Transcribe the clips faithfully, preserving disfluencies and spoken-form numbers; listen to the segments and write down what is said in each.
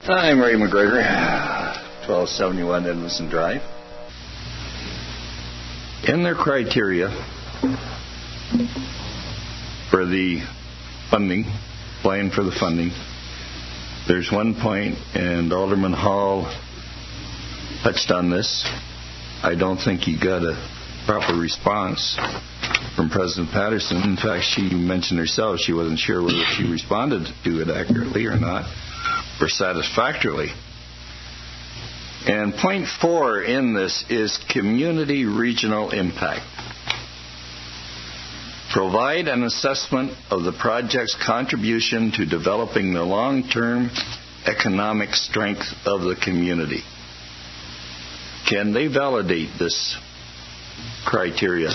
I'm Ray McGregor, twelve seventy-one Edmondson Drive. In their criteria for the funding, applying for the funding, there's one point, and Alderman Hall touched on this. I don't think he got a proper response from President Patterson. In fact, she mentioned herself she wasn't sure whether she responded to it accurately or not, or satisfactorily. And point four in this is community regional impact. Provide an assessment of the project's contribution to developing the long-term economic strength of the community. Can they validate this criteria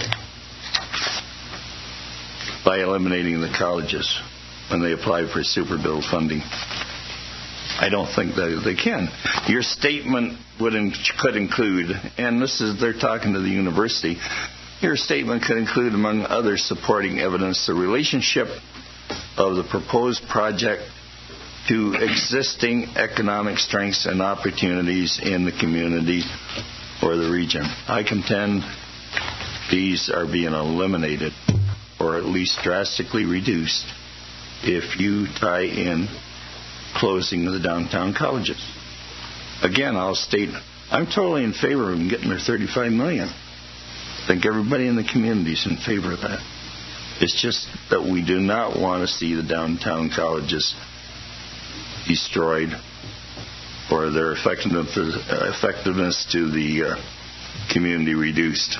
by eliminating the colleges when they apply for super bill funding? I don't think that they can. Your statement would in, could include, and this is, they're talking to the university, your statement could include, among other supporting evidence, the relationship of the proposed project to existing economic strengths and opportunities in the community or the region. I contend these are being eliminated, or at least drastically reduced, if you tie in closing of the downtown colleges. Again, I'll state, I'm totally in favor of them getting their thirty-five million dollars. I think everybody in the community is in favor of that. It's just that we do not want to see the downtown colleges destroyed or their effectiveness, effectiveness to the uh, community reduced.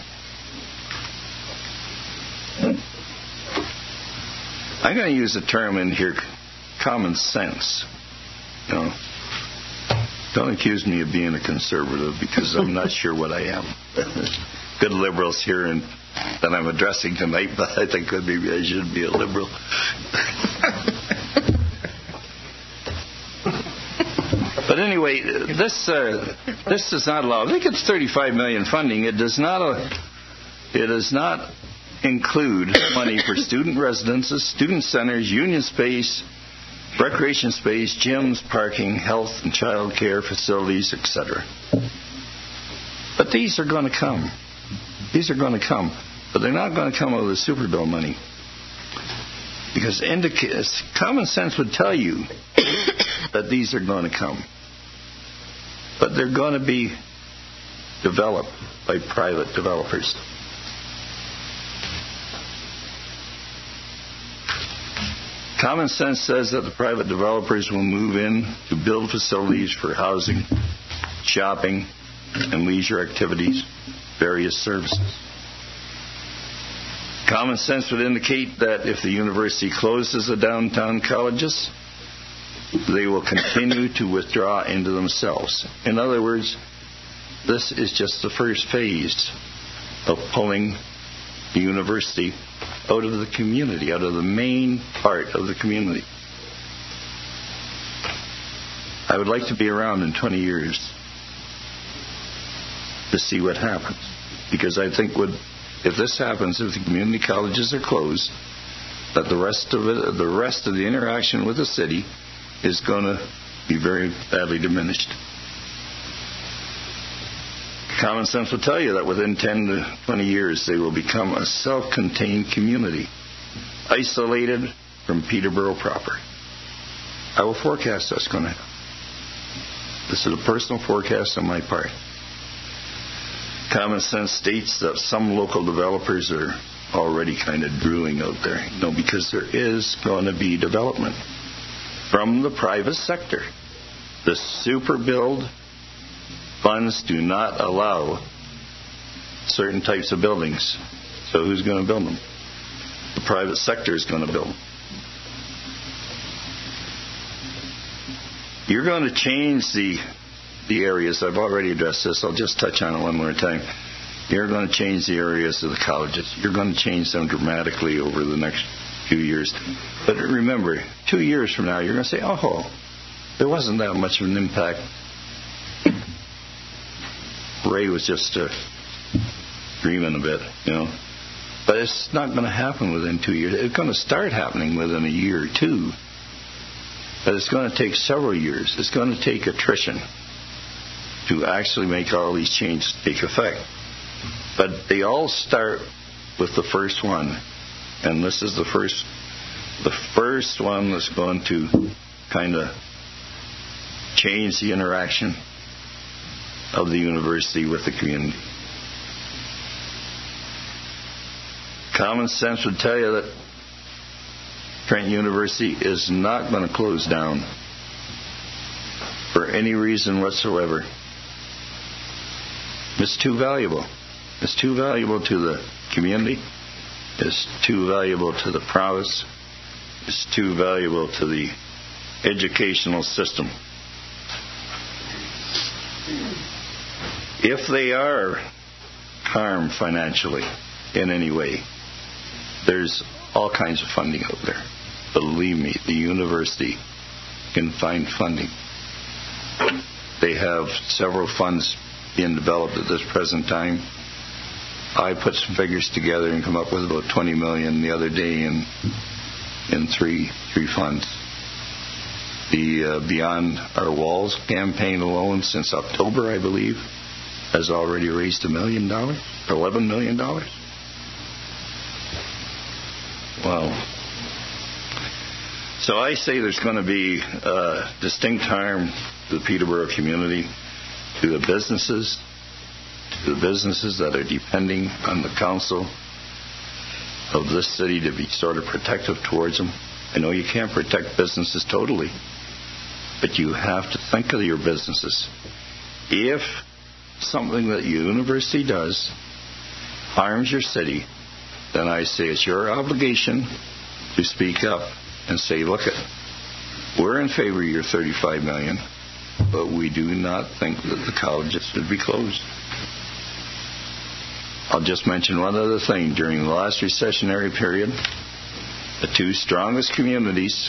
I'm going to use a term in here, common sense. You know, don't accuse me of being a conservative, because I'm not sure what I am. Good liberals here and that I'm addressing tonight, but I think maybe I should be a liberal. But anyway, this uh, this does not allow. I think it's thirty-five million dollars funding. It does not. Uh, it does not include money for student residences, student centers, union space, recreation space, gyms, parking, health and child care facilities, et cetera. But these are going to come. These are going to come. But they're not going to come out of the super bill money. Because indica- common sense would tell you that these are going to come. But they're going to be developed by private developers. Common sense says that the private developers will move in to build facilities for housing, shopping, and leisure activities, various services. Common sense would indicate that if the university closes the downtown colleges, they will continue to withdraw into themselves. In other words, this is just the first phase of pulling the university out of the community, out of the main part of the community. I would like to be around in twenty years to see what happens. Because I think would, if this happens, if the community colleges are closed, that the rest of it, the rest of the interaction with the city is going to be very badly diminished. Common sense will tell you that within ten to twenty years they will become a self-contained community, isolated from Peterborough proper. I will forecast that's going to happen. This is a personal forecast on my part. Common sense states that some local developers are already kind of drooling out there, you know, because there is going to be development from the private sector. The super build funds do not allow certain types of buildings. So who's going to build them? The private sector is going to build them. You're going to change the the areas. I've already addressed this. I'll just touch on it one more time. You're going to change the areas of the colleges. You're going to change them dramatically over the next few years. But remember, two years from now, you're going to say, oh, there wasn't that much of an impact. Ray was just uh, dreaming a bit, you know. But it's not going to happen within two years. It's going to start happening within a year or two. But it's going to take several years. It's going to take attrition to actually make all these changes take effect. But they all start with the first one. And this is the first the first one that's going to kind of change the interaction of the university with the community. Common sense would tell you that Trent University is not going to close down for any reason whatsoever. It's too valuable. It's too valuable to the community. It's too valuable to the province. It's too valuable to the educational system. If they are harmed financially in any way, there's all kinds of funding out there. Believe me, the university can find funding. They have several funds being developed at this present time. I put some figures together and come up with about twenty million dollars the other day in in three three funds. The uh, Beyond Our Walls campaign alone since October, I believe, has already raised a million dollars, eleven million dollars. Wow. So I say there's going to be uh, distinct harm to the Peterborough community, to the businesses, to the businesses that are depending on the council of this city to be sort of protective towards them. I know you can't protect businesses totally, but you have to think of your businesses. If something that your university does harms your city, then I say it's your obligation to speak up and say, look, it, we're in favor of your thirty-five million dollars, but we do not think that the colleges should be closed. I'll just mention one other thing. During the last recessionary period, the two strongest communities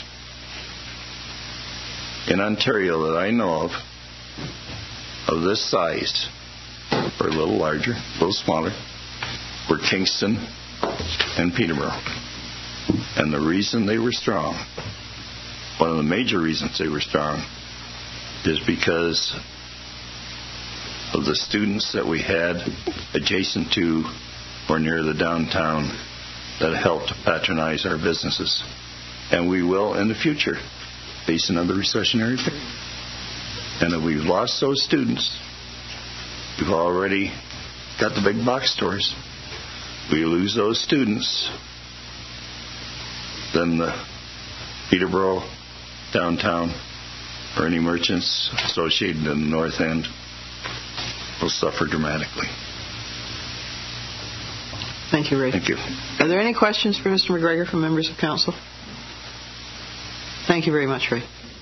in Ontario that I know of, of this size, or a little larger, a little smaller, were Kingston and Peterborough. And the reason they were strong, one of the major reasons they were strong, is because of the students that we had adjacent to or near the downtown that helped patronize our businesses. And we will, in the future, face another recessionary period. And if we've lost those students, we've already got the big box stores. We lose those students, then the Peterborough downtown or any merchants associated in the North End will suffer dramatically. Thank you, Ray. Thank you. Are there any questions for Mister McGregor from members of council? Thank you very much, Ray.